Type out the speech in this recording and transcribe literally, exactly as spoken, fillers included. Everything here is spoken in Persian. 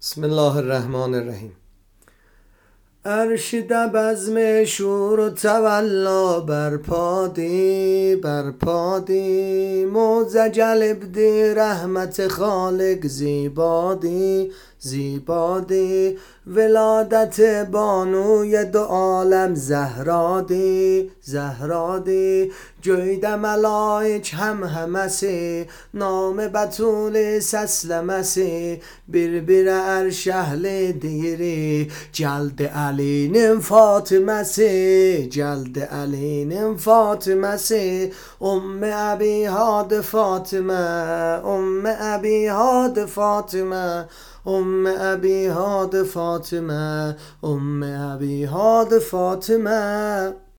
بسم الله الرحمن الرحیم. عرش در بزم شور و تولا برپادی برپادی موزجل بدی رحمت خالق زیبادی زیبادی ولادت بانوی دو عالم زهرادی زهرادی جوید ملائک هم همسی نام بطول سسلمسی bir bir erşehli diri Celdi Ali'nin Fatımesi Celdi Ali'nin Fatımesi Ümmü Ebi Had Fatıma Ümmü Ebi Had Fatıma Ümmü Ebi Had Fatıma Ümmü Ebi Had Fatıma